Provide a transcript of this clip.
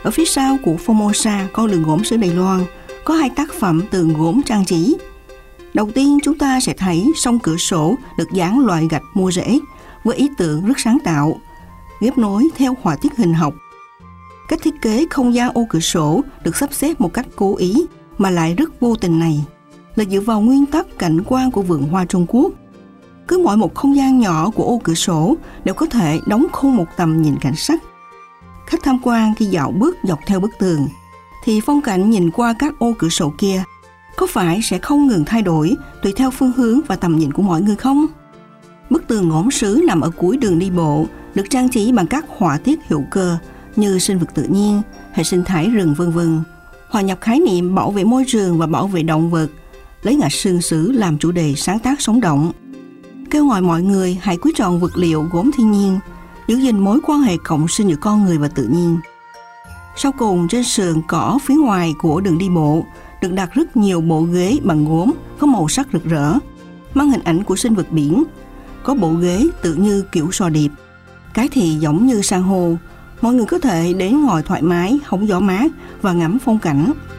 Ở phía sau của Formosa, con đường gốm xứ Đài Loan, có 2 tác phẩm tường gốm trang trí. Đầu tiên chúng ta sẽ thấy song cửa sổ được dán loại gạch mua rễ với ý tưởng rất sáng tạo, ghép nối theo họa tiết hình học. Cách thiết kế không gian ô cửa sổ được sắp xếp một cách cố ý mà lại rất vô tình này là dựa vào nguyên tắc cảnh quan của vườn hoa Trung Quốc. Cứ mỗi một không gian nhỏ của ô cửa sổ đều có thể đóng khung một tầm nhìn cảnh sắc. Khách tham quan khi dạo bước dọc theo bức tường thì phong cảnh nhìn qua các ô cửa sổ kia có phải sẽ không ngừng thay đổi tùy theo phương hướng và tầm nhìn của mọi người không? Bức tường gốm sứ nằm ở cuối đường đi bộ, được trang trí bằng các họa tiết hữu cơ như sinh vật tự nhiên, hệ sinh thái rừng v.v. Hòa nhập khái niệm bảo vệ môi trường và bảo vệ động vật, lấy ngạch sương sứ làm chủ đề sáng tác sống động. Kêu gọi mọi người hãy quý trọng vật liệu gốm thiên nhiên, giữ gìn mối quan hệ cộng sinh giữa con người và tự nhiên. Sau cùng, trên sườn cỏ phía ngoài của đường đi bộ được đặt rất nhiều bộ ghế bằng gốm có màu sắc rực rỡ, mang hình ảnh của sinh vật biển. Có bộ ghế tự như kiểu sò điệp, cái thì giống như san hô. Mọi người có thể đến ngồi thoải mái, hóng gió mát và ngắm phong cảnh.